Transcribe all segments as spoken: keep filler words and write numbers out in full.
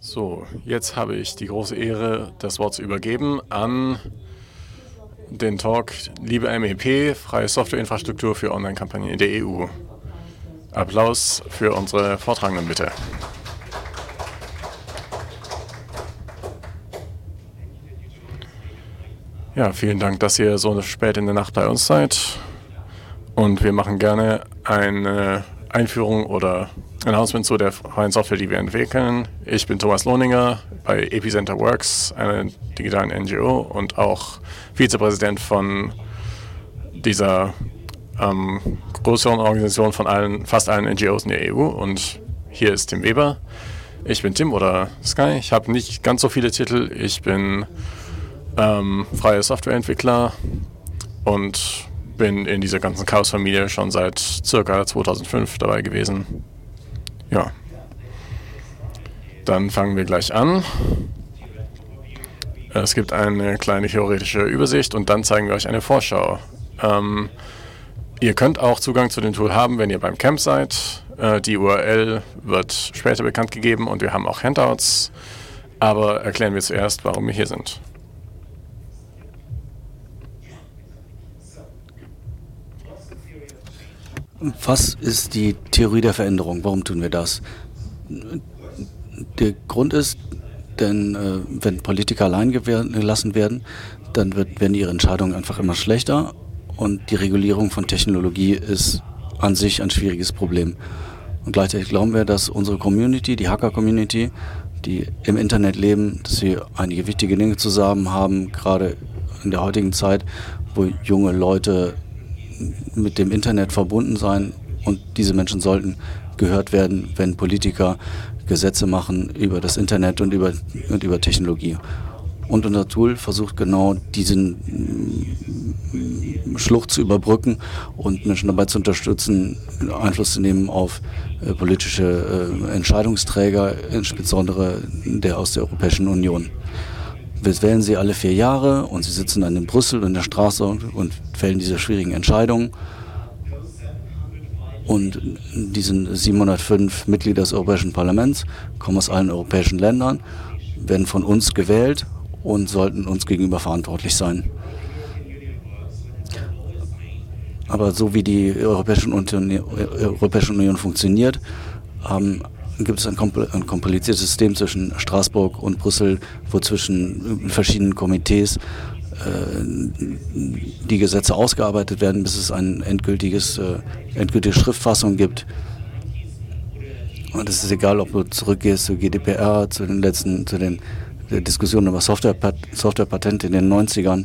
So, jetzt habe ich die große Ehre, das Wort zu übergeben an den Talk Liebe M E P, freie Softwareinfrastruktur für Online-Kampagnen in der E U. Applaus für unsere Vortragenden, bitte. Ja, vielen Dank, dass ihr so spät in der Nacht bei uns seid. Und wir machen gerne eine Einführung oder Announcement zu der freien Software, die wir entwickeln. Ich bin Thomas Lohninger bei Epicenter Works, einer digitalen N G O und auch Vizepräsident von dieser ähm, größeren Organisation von allen, fast allen N G Os in der E U. Und hier ist Tim Weber. Ich bin Tim oder Sky. Ich habe nicht ganz so viele Titel. Ich bin ähm, freier Softwareentwickler und bin in dieser ganzen Chaos-Familie schon seit circa zweitausendfünf dabei gewesen. Ja. Dann fangen wir gleich an. Es gibt eine kleine theoretische Übersicht und dann zeigen wir euch eine Vorschau. Ähm, ihr könnt auch Zugang zu dem Tool haben, wenn ihr beim Camp seid. Äh, die U R L wird später bekannt gegeben und wir haben auch Handouts. Aber erklären wir zuerst, warum wir hier sind. Was ist die Theorie der Veränderung? Warum tun wir das? Der Grund ist, denn äh, wenn Politiker allein gelassen werden, dann wird, werden ihre Entscheidungen einfach immer schlechter und die Regulierung von Technologie ist an sich ein schwieriges Problem. Und gleichzeitig glauben wir, dass unsere Community, die Hacker-Community, die im Internet leben, dass wir einige wichtige Dinge zusammen haben, gerade in der heutigen Zeit, wo junge Leute mit dem Internet verbunden sein und diese Menschen sollten gehört werden, wenn Politiker Gesetze machen über das Internet und über, und über Technologie. Und unser Tool versucht genau diesen Schlucht zu überbrücken und Menschen dabei zu unterstützen, Einfluss zu nehmen auf äh, politische äh, Entscheidungsträger, insbesondere der aus der Europäischen Union. Wir wählen sie alle vier Jahre und sie sitzen dann in Brüssel in der Straße und fällen diese schwierigen Entscheidungen. Und diese siebenhundertfünf Mitglieder des Europäischen Parlaments kommen aus allen europäischen Ländern, werden von uns gewählt und sollten uns gegenüber verantwortlich sein. Aber so wie die Europäische Union, Europäische Union funktioniert, haben gibt es ein, ein kompliziertes System zwischen Straßburg und Brüssel, wo zwischen verschiedenen Komitees äh, die Gesetze ausgearbeitet werden, bis es eine endgültiges, äh, endgültige Schriftfassung gibt. Und es ist egal, ob du zurückgehst zu G D P R, zu den letzten, zu den Diskussionen über Software, Softwarepatente in den neunzigern.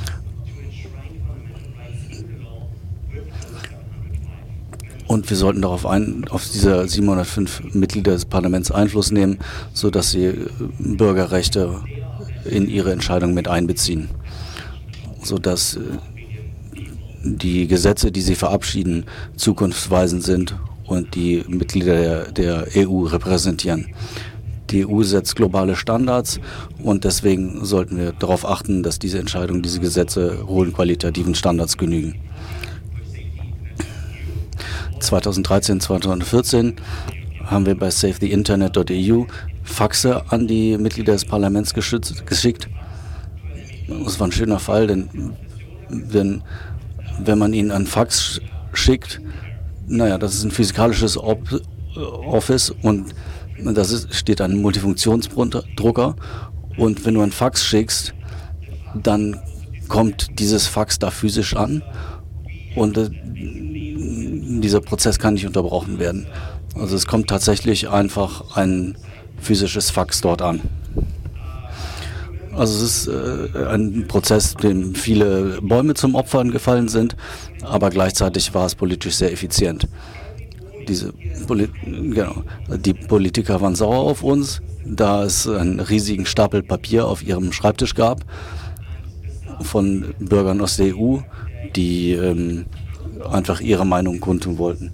Und wir sollten darauf ein, auf diese siebenhundertfünf Mitglieder des Parlaments Einfluss nehmen, sodass sie Bürgerrechte in ihre Entscheidungen mit einbeziehen. Sodass die Gesetze, die sie verabschieden, zukunftsweisend sind und die Mitglieder der, der E U repräsentieren. Die E U setzt globale Standards und deswegen sollten wir darauf achten, dass diese Entscheidungen, diese Gesetze hohen qualitativen Standards genügen. zweitausenddreizehn, zweitausendvierzehn haben wir bei save the internet punkt e u Faxe an die Mitglieder des Parlaments geschützt, geschickt. Das war ein schöner Fall, denn wenn, wenn man ihnen einen Fax schickt, naja, das ist ein physikalisches Op- Office und da steht ein Multifunktionsdrucker und wenn du einen Fax schickst, dann kommt dieses Fax da physisch an und äh, dieser Prozess kann nicht unterbrochen werden. Also es kommt tatsächlich einfach ein physisches Fax dort an. Also es ist äh, ein Prozess, dem viele Bäume zum Opfer gefallen sind, aber gleichzeitig war es politisch sehr effizient. Diese Poli- genau, die Politiker waren sauer auf uns, da es einen riesigen Stapel Papier auf ihrem Schreibtisch gab von Bürgern aus der E U, die ähm, einfach ihre Meinung kundtun wollten.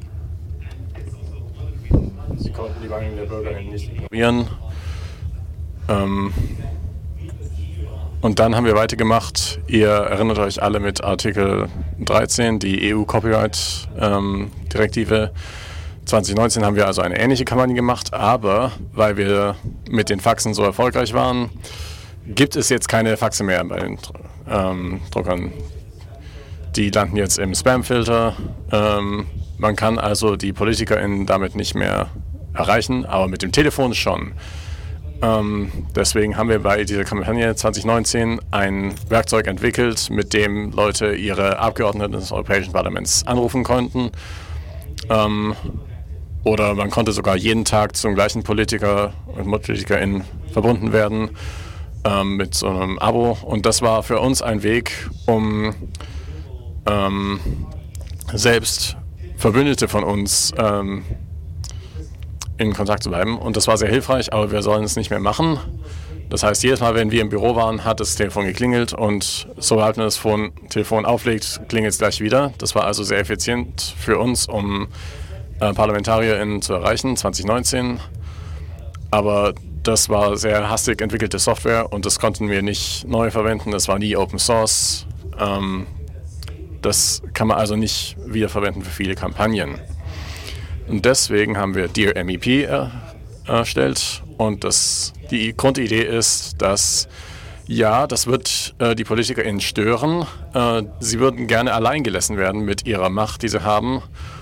Sie konnten die Meinung der Bürger nicht ignorieren. Ähm, und dann haben wir weitergemacht. Ihr erinnert euch alle mit Artikel dreizehn, die E U-Copyright-Direktive. Ähm, zwanzig neunzehn haben wir also eine ähnliche Kampagne gemacht, aber weil wir mit den Faxen so erfolgreich waren, gibt es jetzt keine Faxe mehr bei den ähm, Druckern. Die landen jetzt im Spamfilter. Ähm, man kann also die PolitikerInnen damit nicht mehr erreichen, aber mit dem Telefon schon. Ähm, deswegen haben wir bei dieser Kampagne zwanzig neunzehn ein Werkzeug entwickelt, mit dem Leute ihre Abgeordneten des Europäischen Parlaments anrufen konnten. Ähm, oder man konnte sogar jeden Tag zum gleichen Politiker und PolitikerInnen verbunden werden ähm, mit so einem Abo. Und das war für uns ein Weg, um ähm, selbst Verbündete von uns ähm, in Kontakt zu bleiben. Und das war sehr hilfreich, aber wir sollen es nicht mehr machen. Das heißt, jedes Mal, wenn wir im Büro waren, hat das Telefon geklingelt und sobald man das Phone, Telefon auflegt, klingelt es gleich wieder. Das war also sehr effizient für uns, um äh, ParlamentarierInnen zu erreichen, zwanzig neunzehn. Aber das war sehr hastig entwickelte Software und das konnten wir nicht neu verwenden. Das war nie Open Source. Ähm, das kann man also nicht wiederverwenden für viele Kampagnen. Und deswegen haben wir Dear M E P er, erstellt und das, die Grundidee ist, dass ja, das wird äh, die PolitikerInnen stören. Äh, sie würden gerne allein gelassen werden mit ihrer Macht, die sie haben.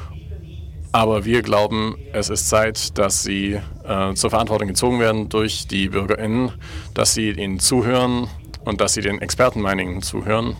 Aber wir glauben, es ist Zeit, dass sie äh, zur Verantwortung gezogen werden durch die BürgerInnen, dass sie ihnen zuhören und dass sie den Expertenmeinungen zuhören.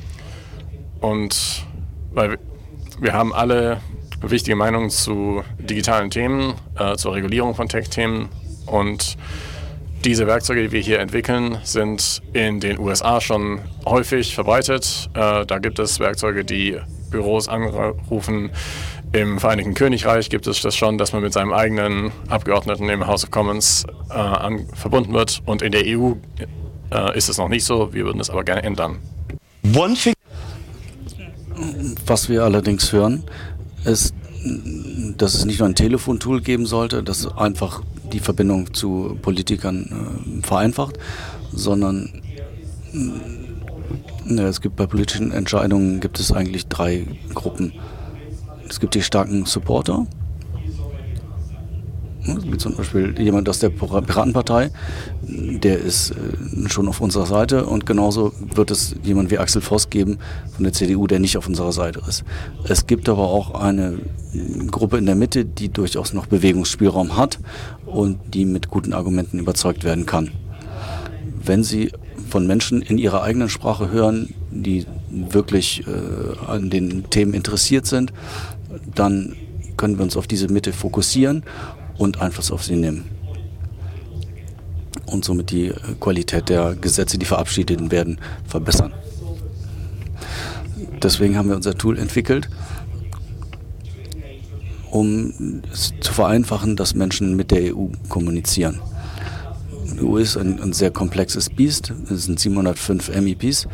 Und weil wir, wir haben alle wichtige Meinungen zu digitalen Themen, äh, zur Regulierung von Tech-Themen und diese Werkzeuge, die wir hier entwickeln, sind in den U S A schon häufig verbreitet. Äh, da gibt es Werkzeuge, die Büros anrufen. Im Vereinigten Königreich gibt es das schon, dass man mit seinem eigenen Abgeordneten im House of Commons äh, an, verbunden wird. Und in der E U äh, ist es noch nicht so. Wir würden es aber gerne ändern. Was wir allerdings hören, ist, dass es nicht nur ein Telefontool geben sollte, das einfach die Verbindung zu Politikern äh, vereinfacht, sondern äh, es gibt bei politischen Entscheidungen gibt es eigentlich drei Gruppen. Es gibt die starken Supporter, wie zum Beispiel jemand aus der Piratenpartei, der ist äh, schon auf unserer Seite, und genauso wird es jemand wie Axel Voss geben von der C D U, der nicht auf unserer Seite ist. Es gibt aber auch eine Gruppe in der Mitte, die durchaus noch Bewegungsspielraum hat und die mit guten Argumenten überzeugt werden kann. Wenn Sie von Menschen in ihrer eigenen Sprache hören, die wirklich äh, an den Themen interessiert sind, dann können wir uns auf diese Mitte fokussieren und Einfluss auf sie nehmen. Und somit die Qualität der Gesetze, die verabschiedet werden, verbessern. Deswegen haben wir unser Tool entwickelt, um es zu vereinfachen, dass Menschen mit der E U kommunizieren. Die E U ist ein, ein sehr komplexes Biest, es sind siebenhundertfünf M E Ps,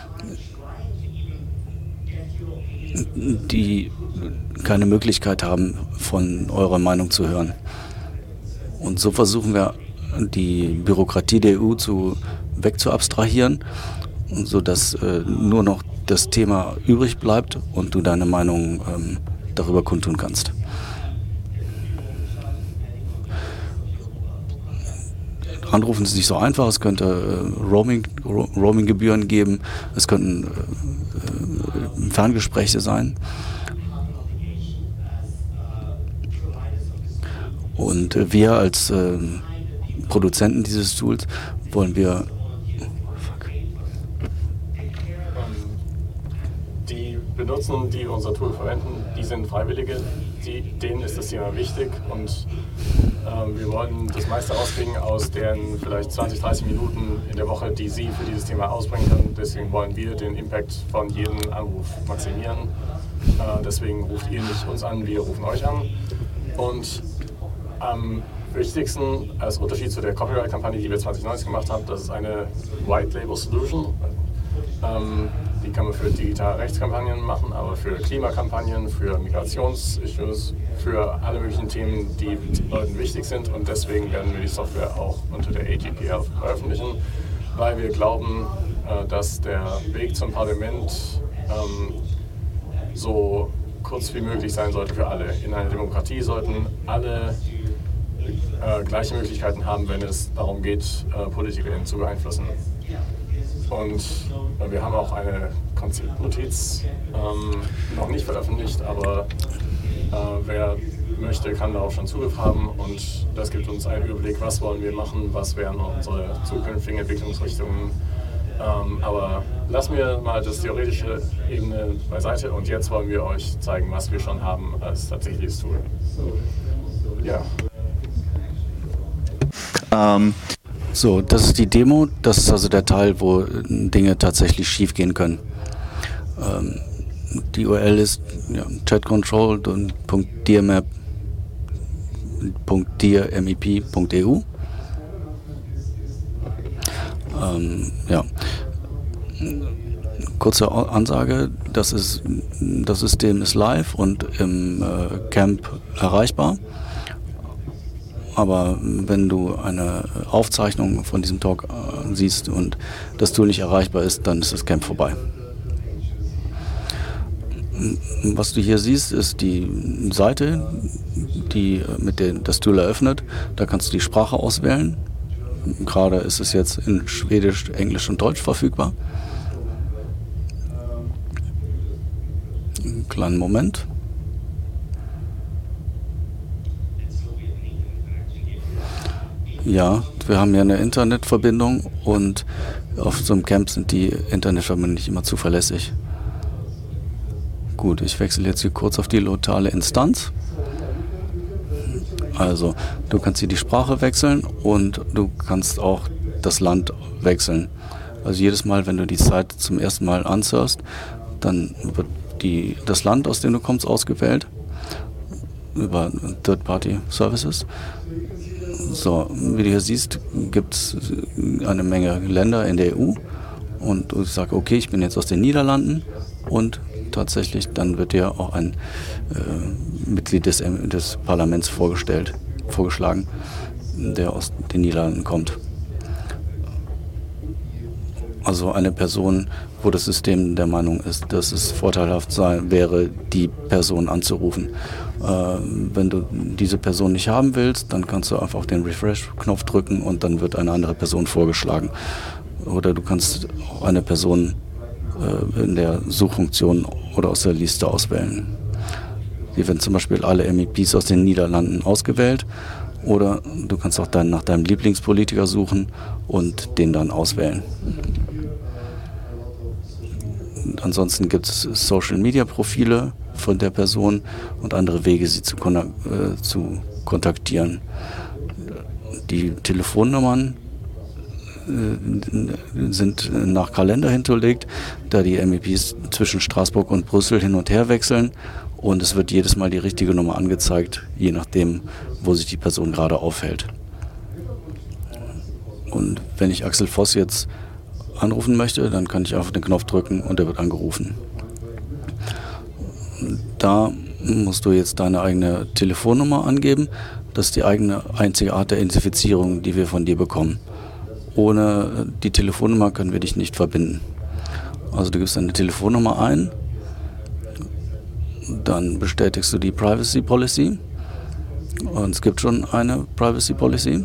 die keine Möglichkeit haben, von eurer Meinung zu hören. Und so versuchen wir, die Bürokratie der E U zu, wegzuabstrahieren, sodass äh, nur noch das Thema übrig bleibt und du deine Meinung ähm, darüber kundtun kannst. Anrufen ist nicht so einfach, es könnte äh, Roaming, Ro- Roaming-Gebühren geben, es könnten äh, äh, Ferngespräche sein. Und äh, wir als äh, Produzenten dieses Tools wollen wir... Fuck. Die Benutzenden, die unser Tool verwenden, die sind Freiwillige, die, denen ist das Thema wichtig und ähm, wir wollen das meiste rauskriegen aus deren vielleicht zwanzig, dreißig Minuten in der Woche, die sie für dieses Thema ausbringen können. Deswegen wollen wir den Impact von jedem Anruf maximieren. Äh, deswegen ruft ihr nicht uns an, wir rufen euch an. Und am wichtigsten als Unterschied zu der Copyright-Kampagne, die wir zwanzig neunzehn gemacht haben, das ist eine White-Label-Solution. Ähm, die kann man für digitale Rechtskampagnen machen, aber für Klimakampagnen, für Migrations-Issues, für alle möglichen Themen, die Leuten wichtig sind. Und deswegen werden wir die Software auch unter der A G P L veröffentlichen, weil wir glauben, äh, dass der Weg zum Parlament ähm, so kurz wie möglich sein sollte für alle. In einer Demokratie sollten alle äh, gleiche Möglichkeiten haben, wenn es darum geht, äh, PolitikerInnen zu beeinflussen. Und äh, wir haben auch eine Konzeptnotiz, ähm, noch nicht veröffentlicht, aber äh, wer möchte, kann darauf schon Zugriff haben, und das gibt uns einen Überblick, was wollen wir machen, was wären unsere zukünftigen Entwicklungsrichtungen. Ähm, aber lassen wir mal das theoretische Ebene beiseite, und jetzt wollen wir euch zeigen, was wir schon haben als tatsächliches Tool. Ja. Ähm. So, das ist die Demo, das ist also der Teil, wo Dinge tatsächlich schief gehen können. Ähm, die U R L ist ja, chatcontrol punkt dirmap punkt dirmep punkt e u. Ähm, ja. Kurze Ansage, das, ist, das System ist live und im äh, Camp erreichbar. Aber wenn du eine Aufzeichnung von diesem Talk äh, siehst und das Tool nicht erreichbar ist, dann ist das Camp vorbei. Was du hier siehst, ist die Seite, die mit der das Tool eröffnet. Da kannst du die Sprache auswählen. Gerade ist es jetzt in Schwedisch, Englisch und Deutsch verfügbar. Einen kleinen Moment. Ja, wir haben ja eine Internetverbindung, und auf so einem Camp sind die Internetverbindungen nicht immer zuverlässig. Gut, ich wechsle jetzt hier kurz auf die lokale Instanz. Also, du kannst hier die Sprache wechseln und du kannst auch das Land wechseln. Also jedes Mal, wenn du die Seite zum ersten Mal ansurfst, dann wird die, das Land, aus dem du kommst, ausgewählt über Third-Party-Services. So, wie du hier siehst, gibt es eine Menge Länder in der E U, und du sagst, okay, ich bin jetzt aus den Niederlanden, und tatsächlich dann wird dir auch ein äh, Mitglied des, des Parlaments vorgestellt, vorgeschlagen, der aus den Niederlanden kommt. Also eine Person, wo das System der Meinung ist, dass es vorteilhaft sein wäre, die Person anzurufen. Äh, wenn du diese Person nicht haben willst, dann kannst du einfach auf den Refresh-Knopf drücken und dann wird eine andere Person vorgeschlagen. Oder du kannst auch eine Person äh, in der Suchfunktion oder aus der Liste auswählen. Hier werden zum Beispiel alle M E Ps aus den Niederlanden ausgewählt. Oder du kannst auch dann nach deinem Lieblingspolitiker suchen und den dann auswählen. Und ansonsten gibt es Social-Media-Profile von der Person und andere Wege, sie zu, kon- äh, zu kontaktieren. Die Telefonnummern äh, sind nach Kalender hinterlegt, da die M E Ps zwischen Straßburg und Brüssel hin und her wechseln, und es wird jedes Mal die richtige Nummer angezeigt, je nachdem, wo sich die Person gerade aufhält. Und wenn ich Axel Voss jetzt anrufen möchte, dann kann ich einfach den Knopf drücken und er wird angerufen. Da musst du jetzt deine eigene Telefonnummer angeben. Das ist die eigene einzige Art der Identifizierung, die wir von dir bekommen. Ohne die Telefonnummer können wir dich nicht verbinden. Also du gibst deine Telefonnummer ein, dann bestätigst du die Privacy Policy, und es gibt schon eine Privacy Policy.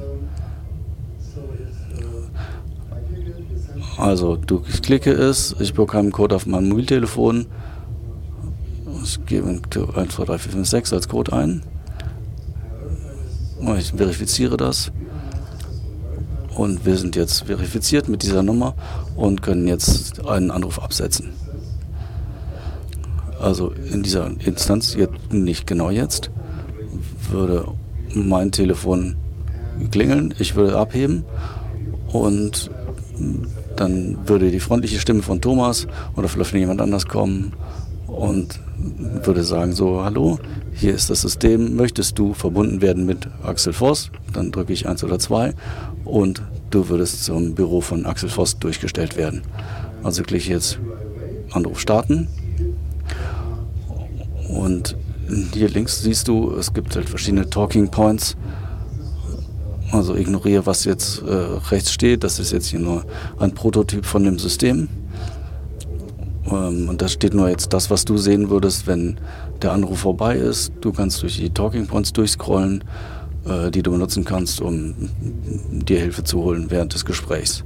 Also du, ich klicke es, ich bekomme einen Code auf meinem Mobiltelefon, ich gebe eins zwei drei vier fünf sechs als Code ein, ich verifiziere das, und wir sind jetzt verifiziert mit dieser Nummer und können jetzt einen Anruf absetzen. Also in dieser Instanz, jetzt, nicht genau jetzt, würde mein Telefon klingeln, ich würde abheben, und dann würde die freundliche Stimme von Thomas oder vielleicht jemand anders kommen und würde sagen, so, hallo, hier ist das System, möchtest du verbunden werden mit Axel Voss? Dann drücke ich eins oder zwei und du würdest zum Büro von Axel Voss durchgestellt werden. Also klicke ich jetzt Anruf starten, und hier links siehst du, es gibt halt verschiedene Talking Points. Also ignoriere, was jetzt äh, rechts steht. Das ist jetzt hier nur ein Prototyp von dem System. Ähm, und da steht nur jetzt das, was du sehen würdest, wenn der Anruf vorbei ist. Du kannst durch die Talking Points durchscrollen, äh, die du benutzen kannst, um dir Hilfe zu holen während des Gesprächs.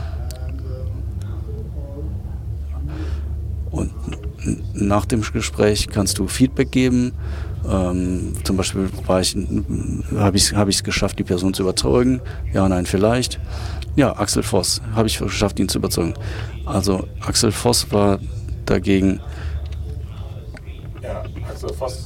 Und nach dem Gespräch kannst du Feedback geben. Ähm, zum Beispiel habe ich es hab ich's geschafft, die Person zu überzeugen. Ja, nein, vielleicht. Ja, Axel Voss, habe ich geschafft, ihn zu überzeugen. Also Axel Voss war dagegen... Ja, Axel Voss,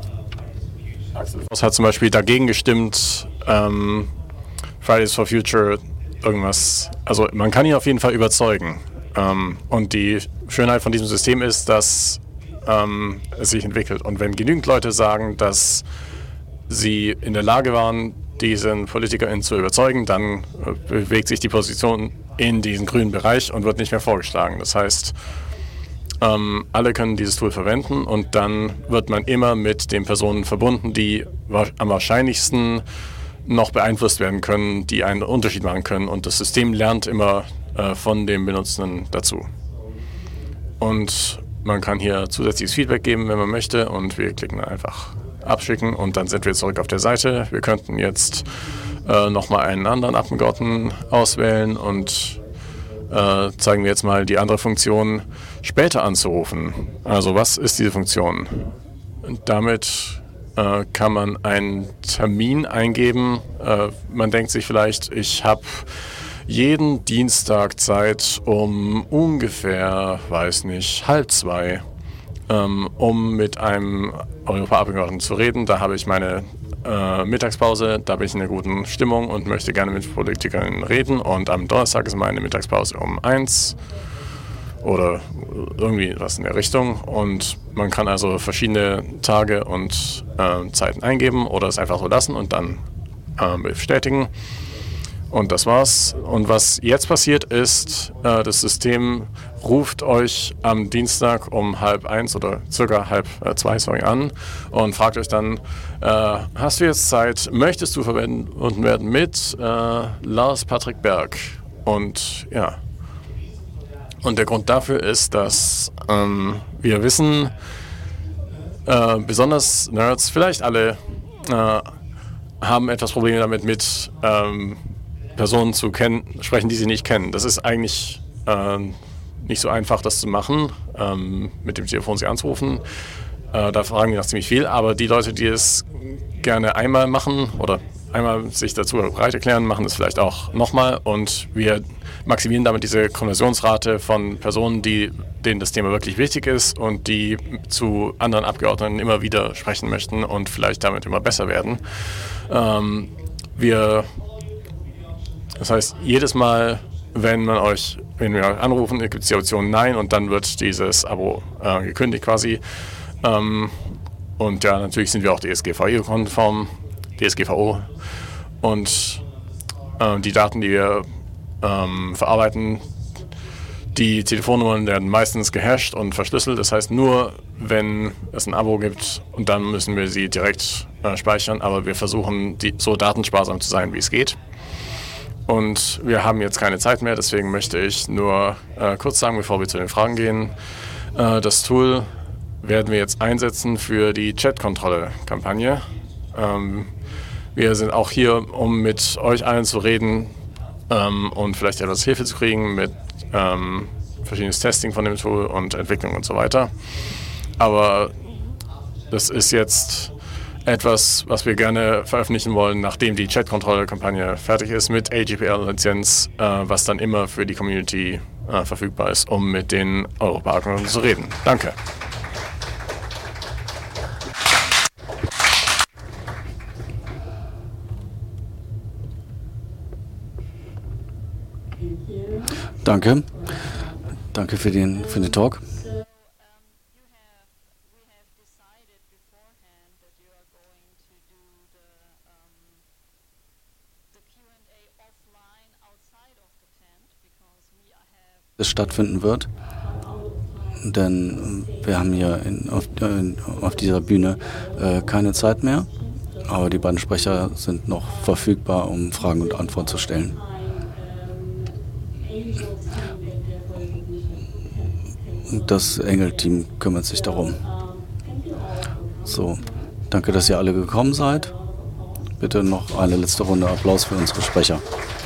Axel Voss hat zum Beispiel dagegen gestimmt, ähm, Fridays for Future irgendwas... Also man kann ihn auf jeden Fall überzeugen. Ähm, und die Schönheit von diesem System ist, dass ähm, es sich entwickelt. Und wenn genügend Leute sagen, dass sie in der Lage waren, diesen PolitikerInnen zu überzeugen, dann äh, bewegt sich die Position in diesen grünen Bereich und wird nicht mehr vorgeschlagen. Das heißt, ähm, alle können dieses Tool verwenden und dann wird man immer mit den Personen verbunden, die wa- am wahrscheinlichsten noch beeinflusst werden können, die einen Unterschied machen können. Und das System lernt immer äh, von dem Benutzenden dazu. Und man kann hier zusätzliches Feedback geben, wenn man möchte, und wir klicken dann einfach abschicken und dann sind wir zurück auf der Seite. Wir könnten jetzt äh, nochmal einen anderen Abgeordneten auswählen und äh, zeigen wir jetzt mal die andere Funktion, später anzurufen. Also was ist diese Funktion? Und damit äh, kann man einen Termin eingeben. Äh, man denkt sich vielleicht, ich habe jeden Dienstag Zeit um ungefähr, weiß nicht, halb zwei, ähm, um mit einem Europaabgeordneten zu reden. Da habe ich meine äh, Mittagspause, da bin ich in einer guten Stimmung und möchte gerne mit Politikern reden. Und am Donnerstag ist meine Mittagspause um eins oder irgendwie was in der Richtung. Und man kann also verschiedene Tage und äh, Zeiten eingeben oder es einfach so lassen und dann äh, bestätigen. Und das war's. Und was jetzt passiert ist, äh, das System ruft euch am Dienstag um halb eins oder circa halb äh, zwei sorry, an und fragt euch dann, äh, hast du jetzt Zeit, möchtest du verbunden werden mit äh, Lars Patrick Berg? Und ja. Und der Grund dafür ist, dass ähm, wir wissen, äh, besonders Nerds, vielleicht alle, äh, haben etwas Probleme damit mit ähm, Personen zu kennen, sprechen, die sie nicht kennen. Das ist eigentlich äh, nicht so einfach, das zu machen, ähm, mit dem Telefon sie anzurufen. Äh, da fragen die nach ziemlich viel, aber die Leute, die es gerne einmal machen oder einmal sich dazu bereit erklären, machen es vielleicht auch nochmal und wir maximieren damit diese Konversionsrate von Personen, die, denen das Thema wirklich wichtig ist und die zu anderen Abgeordneten immer wieder sprechen möchten und vielleicht damit immer besser werden. Ähm, wir Das heißt, jedes Mal, wenn man euch, wenn wir anrufen, gibt es die Option Nein und dann wird dieses Abo äh, gekündigt quasi. Ähm, und ja, natürlich sind wir auch D S G V O-konform, D S G V O. Und äh, die Daten, die wir ähm, verarbeiten, die Telefonnummern werden meistens gehasht und verschlüsselt. Das heißt, nur wenn es ein Abo gibt und dann müssen wir sie direkt äh, speichern. Aber wir versuchen, die, so datensparsam zu sein, wie es geht. Und wir haben jetzt keine Zeit mehr, deswegen möchte ich nur äh, kurz sagen, bevor wir zu den Fragen gehen, äh, das Tool werden wir jetzt einsetzen für die Chat-Kontrolle-Kampagne. Ähm, wir sind auch hier, um mit euch allen zu reden ähm, und vielleicht etwas Hilfe zu kriegen mit ähm, verschiedenes Testing von dem Tool und Entwicklung und so weiter. Aber das ist jetzt etwas, was wir gerne veröffentlichen wollen, nachdem die Chat-Kontrolle-Kampagne fertig ist mit A G P L-Lizenz, äh, was dann immer für die Community äh, verfügbar ist, um mit den Europaabgeordneten zu reden. Danke. Danke. Danke für den, für den Talk. Es stattfinden wird, denn wir haben hier in, auf, in, auf dieser Bühne äh, keine Zeit mehr, aber die beiden Sprecher sind noch verfügbar, um Fragen und Antworten zu stellen. Das Engel-Team kümmert sich darum. So, danke, dass ihr alle gekommen seid. Bitte noch eine letzte Runde Applaus für unsere Sprecher.